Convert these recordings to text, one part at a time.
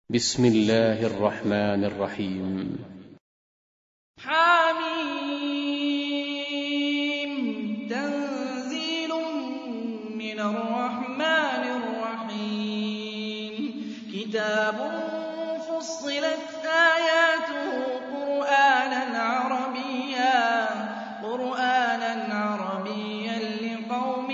بسم الله الرحمن الرحيم. حميم تنزيل من الرحمن الرحيم كتاب فصلت آياته قرآنا عربيا لقوم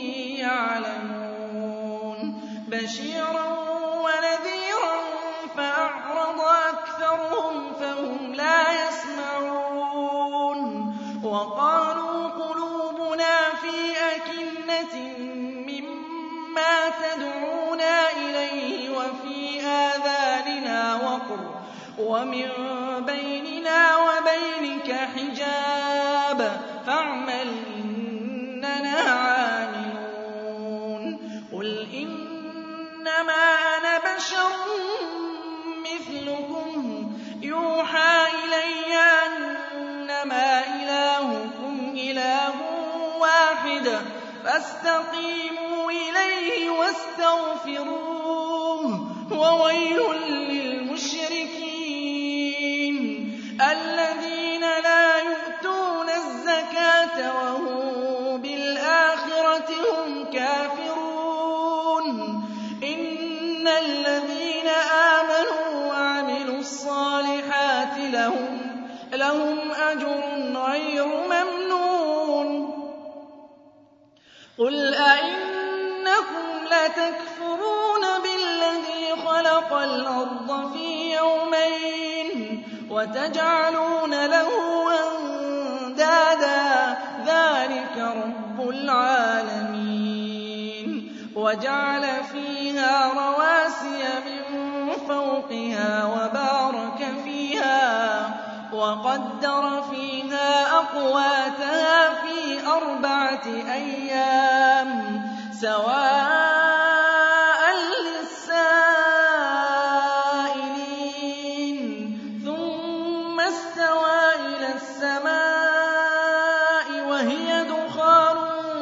يعلمون بشيرا ونذيرا فأعرض أكثرهم فهم لا يسمعون وقالوا قلوبنا في أكنة مما تدعونا إليه وفي آذاننا وقر ومن بيننا وبينك حجاب فاعمل إننا عاملون قل إنما أنا بشر مثلكم يوحى إلي أنما إلهكم إله واحد فاستقيموا إليه واستغفروه وويل للمشركين الذين لا يؤتون الزكاة وهم بالآخرة هم كافرون إن الذين آمنوا وعملوا الصالحات لهم أجر غير ممنون قل أئنكم لتكفرون بالذي خلق الأرض في يومين وتجعلون له أندادا ذلك رب العالمين وجعل فيها رواسي من فوقها وبارك فيها وقدر فيها أقواتها في 4 أيام سواء للسائلين ثم استوى إلى السماء وهي دخان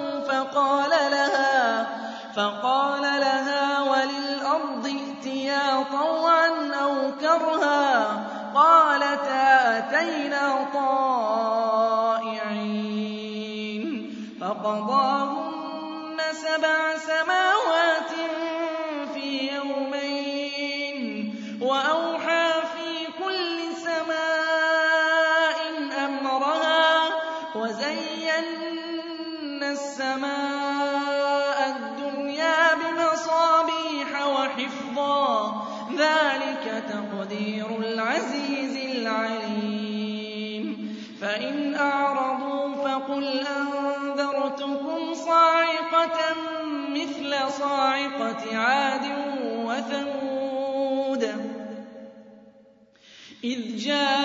فقال لها وللأرض ائتيا طوعا أو كرها قالتا أتينا طائعين فقضاهن 7 سماوات في يومين وأوحى في كل سماء أمرها وزينا السماء الدنيا بمصابيح وحفظا ذلك تقدير العزيز العليم فإن أعرضوا فقل أنذرتكم صاعقة مثل صاعقة عاد وثمود إذ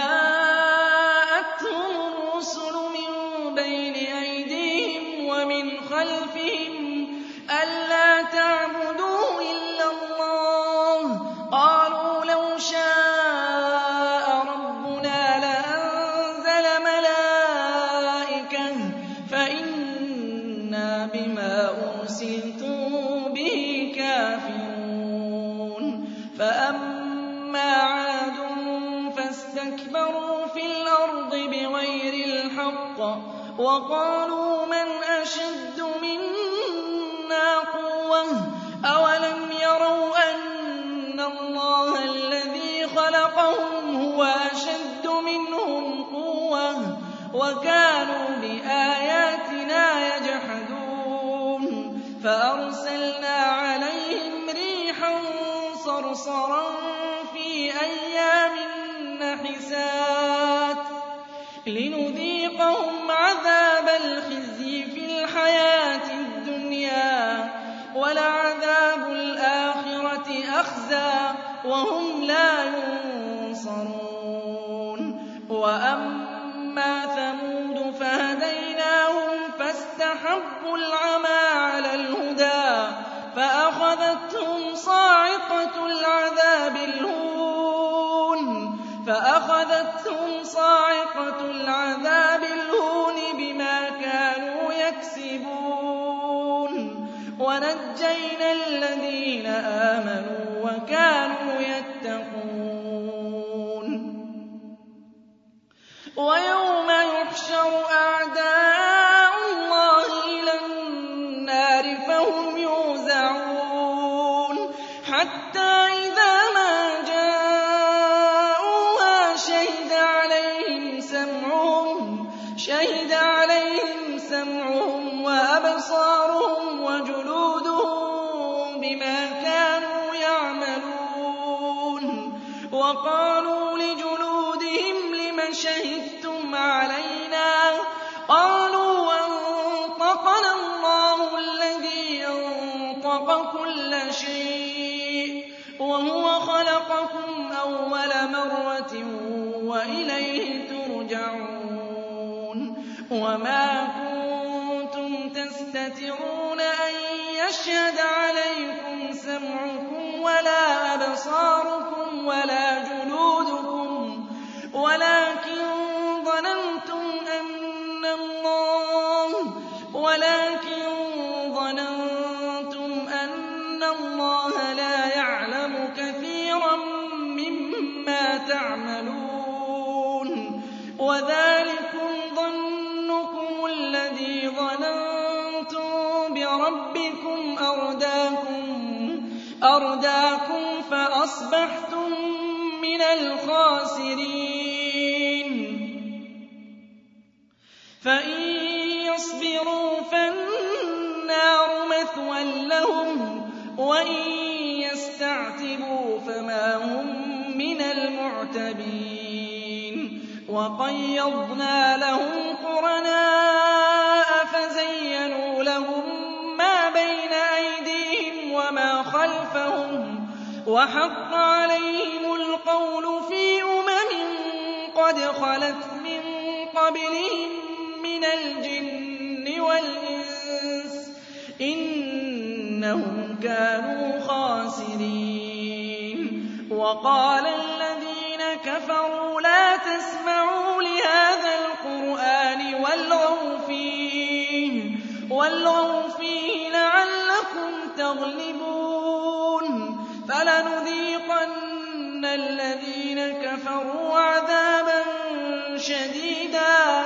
جاءتهم الرسل من بين أيديهم ومن خلفهم ألا تعبدوا إلا الله قالوا لو شاء ربنا لأنزل ملائكة فإنا بما أرسلتم به كافرون فأما عاد فاستكبروا في الأرض بغير الحق وقالوا من أشد منا قوة أولم يروا أن الله الذي خلقهم هو أشد منهم قوة وكانوا بآياتنا يجحدون فأرسلنا عليهم ريحا صرصرا في أيام نحسات لنذيقهم عذاب الخزي في الحياة الدنيا ولعذاب الآخرة أخزى وهم لا ينصرون وأما ثمود فهديناهم فاستحبوا العمى على الهدى فأخذتهم صاعقة العذاب الهون بما كانوا يكسبون ونجينا الذين آمنوا وكانوا يتقون يتقون ويوم يحشر أعداء الله إلى النار فهم يوزعون حتى إذا ما جاءوها شهد عليهم سمعهم وأبصارهم وجلودهم بما كانوا يعملون وقالوا لجلودهم لم شهدتم علينا قالوا أنطقنا الله الذي أنطق كل شيء وهو خلقكم أول مرة وإليه ترجعون وما كنتم تستترون أن يشهد عليكم سمعكم ولا أبصاركم ولا جلودكم ولكن ظننتم أن الله لا يعلم كثيرا مما تعملون وذلكم ظنكم الذي ظننتم بربكم أرداكم فأصبحتم من الخاسرين فإن يصبروا فالنار مثوى لهم وإن يستعتبوا فما هم من المعتبين وقيضنا لهم قرناء فزينوا لهم ما بين أيديهم وما خلفهم وحق عليهم القول في قد خلت من قبلهم من الجن والإنس إنهم كانوا خاسرين وقال الذين كفروا لا تسمعوا لهذا القرآن والغوا فيه لعلكم تغلبون فلنذيقن الذين كفروا عذابا شديدا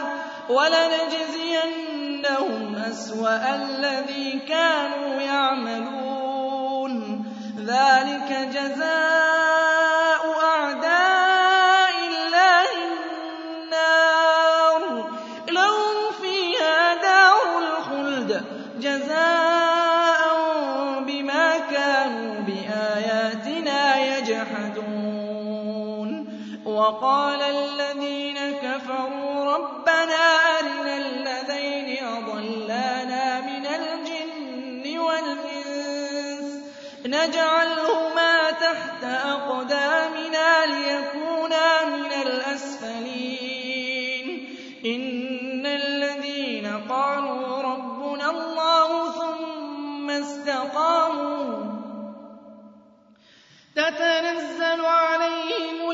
ولنجزينهم أسوأ الذي كانوا يعملون ذلك جزاء أعداء الله النار لهم فيها دار الخلد جزاء بما كانوا بآياتنا يجحدون وقال الذين كفروا ربنا أرنا الذين أضلانا من الجن والإنس نجعلهما تحت أقدامنا ليكونا من الأسفلين إن الذين قالوا ربنا الله ثم استقاموا تتنزل عليهم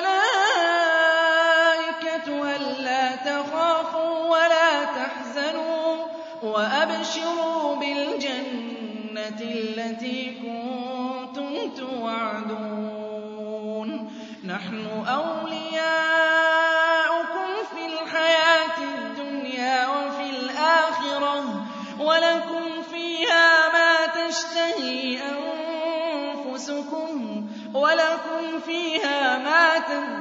الملائكة ألا تخافوا ولا تحزنوا وأبشروا بالجنة التي كنتم توعدون نحن أولياؤكم في الحياة الدنيا وفي الآخرة ولكم فيها ما تشتهي أنفسكم ولكم فيها ما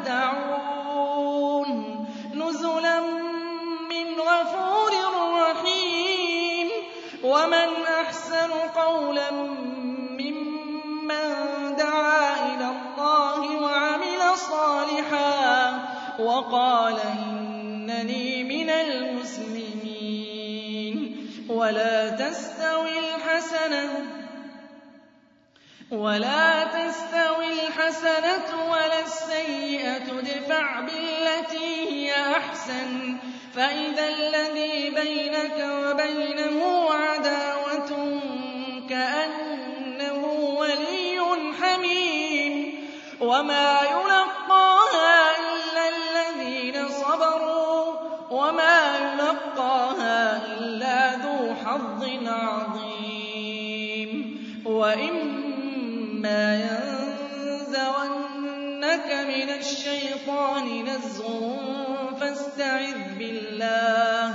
تدعون نزلا من غفور رحيم ومن أحسن قولا ممن دعا إلى الله وعمل صالحا وقال إنني من المسلمين ولا تستوي الحسنة ولا السيئة ادفع بالتي هي أحسن فإذا الذي بينك وبينه عداوة كأنه ولي حميم وما يلقاها إلا الذين صبروا وما يلقاها إلا ذو حظ عظيم وإما ينزغنك لك من الشيطان نزغ فاستعذ بالله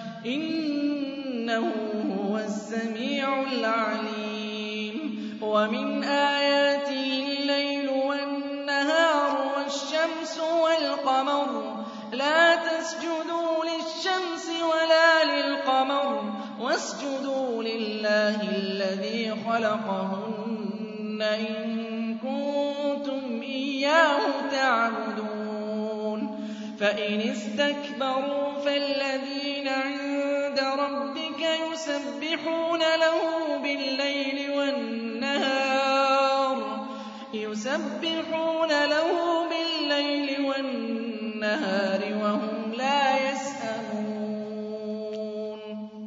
إنه هو السميع العليم ومن آياته الليل والنهار والشمس والقمر لا تسجدوا للشمس ولا للقمر واسجدوا لله الذي خلقهن إن كنتم إياه تعبدون فإن استكبروا فالذين عند ربك يسبحون له بالليل والنهار وهم لا يسأمون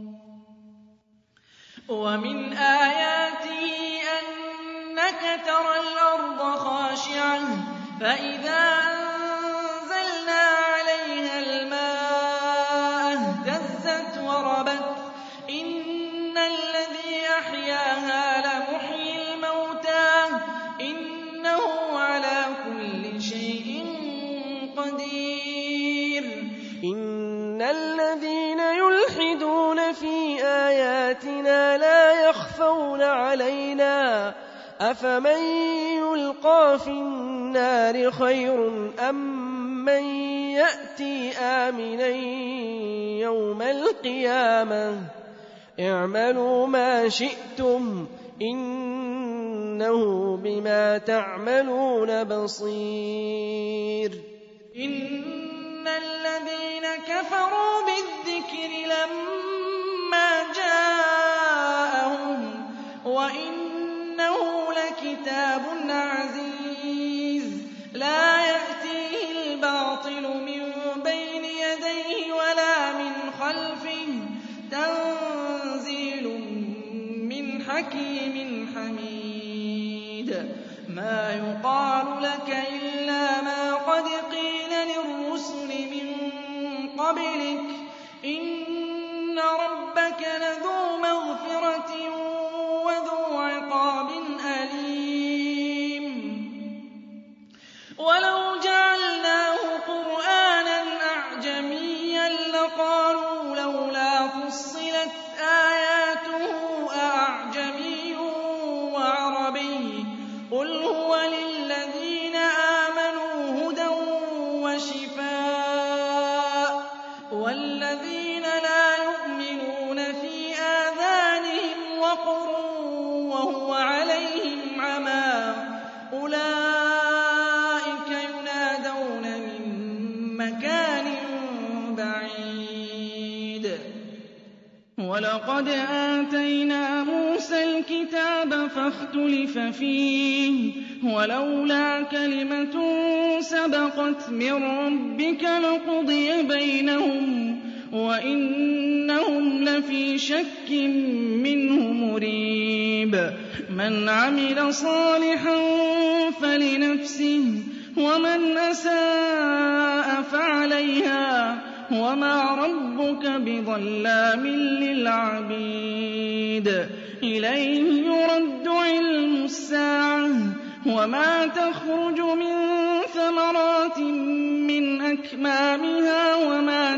ومن آياته أنك ترى الأرض خاشعة فإذا أنزلنا عليها الماء اهتزت وربت إن الذي أحياها لمحيي الموتى إنه على كل شيء قدير إن الذين يلحدون في آياتنا لا يخفون علينا أفمن يلقى في النار خير أم من يأتي آمنا يوم القيامة اعملوا ما شئتم إنه بما تعملون بصير إن الذين كفروا بالذكر لما جاءهم وإنه لكتاب عزيز لا يأتيه الباطل من بين يديه ولا من خلفه تنزيل من حكيم حميد ما يقال لك إلا ما قد قيل للرسل من قبلك إن ربك لذو مغفرة وذو عقاب أليم ولو جعلناه قرآنا أعجميا لقالوا لولا فصلت آياته أأعجمي وعربي قل هو للذين آمنوا هدى وشفاء والذين لا يؤمنون في آذانهم وقر وهو عليهم عمى أولئك ينادون من مكان بعيد ولقد آتينا موسى الكتاب فاختلف فيه ولولا كلمة سبقت من ربك لقضي بينهم وإنهم لفي شك منه مريب من عمل صالحا فلنفسه ومن أساء فعليها وما ربك بظلام للعبيد إليه يرد علم الساعة وما تخرج من ثمرات من أكمامها وما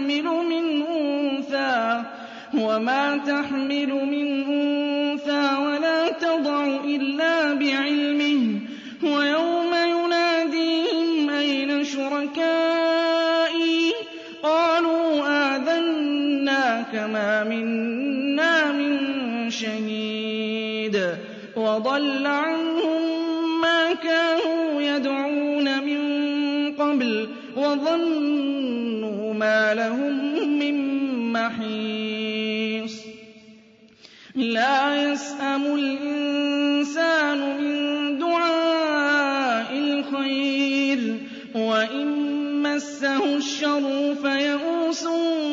تحمل من أنثى ولا تضع إلا بعلمه ويوم يناديهم أين شركائي قالوا آذناك ما منا من شهيد وضل عنهم ما كانوا يدعون من قبل وظنوا ما لهم من محيص لا يسأم الإنسان من دعاء الخير وإن مسه الشر فيئوس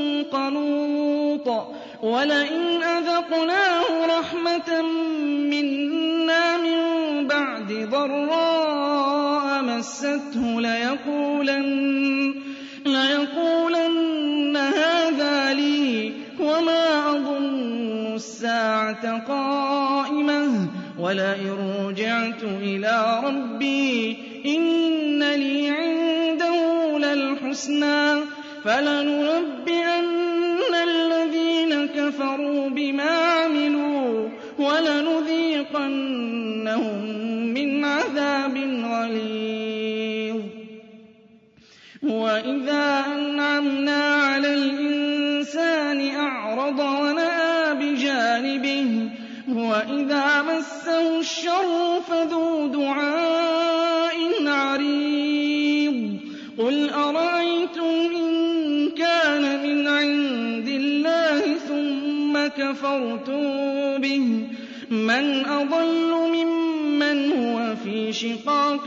قنوط ولئن أذقناه رحمة منا من بعد ضراء مسته ليقولن هذا لي وما أظن الساعة قائمة ولئن رجعت إلى ربي إن الْحُسْنَىٰ فَلَنُنَبِّئَنَّ الَّذِينَ كَفَرُوا بِمَا عَمِلُوا وَلَنُذِيقَنَّهُم مِّنْ عَذَابٍ غَلِيظٍ وَإِذَا أَنْعَمْنَا عَلَى الْإِنسَانِ أَعْرَضَ وَنَأَىٰ بِجَانِبِهِ وَإِذَا مَسَّهُ الشَّرُّ فَذُو دُعَاءٍ عَرِيضٍ قُلْ أَرَأَيْتُمْ إِن كَانَ مِنْ عِندِ اللَّهِ ثُمَّ كَفَرْتُم بِهِ مَنْ أَضَلُّ مِمَّنْ هُوَ فِي شِقَاقٍ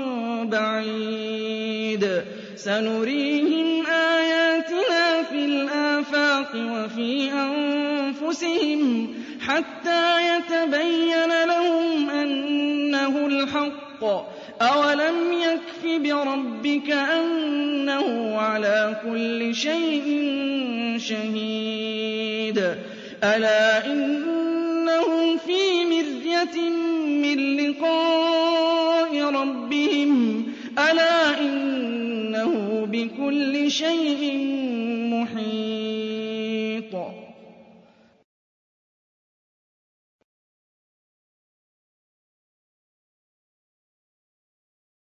بَعِيدٍ سَنُرِيهِمْ آيَاتِنَا فِي الْآفَاقِ وَفِي أَنفُسِهِمْ حَتَّىٰ يَتَبَيَّنَ لَهُمْ أَنَّهُ الْحَقُّ أَوَلَمْ يَكْفِ بِرَبِّكَ أَنَّهُ عَلَىٰ كُلِّ شَيْءٍ شَهِيدٌ أَلَا إِنَّهُمْ فِي مِرْيَةٍ مِّن لِّقَاءِ رَبِّهِمْ أَلَا إِنَّهُ بِكُلِّ شَيْءٍ مُّحِيطٌ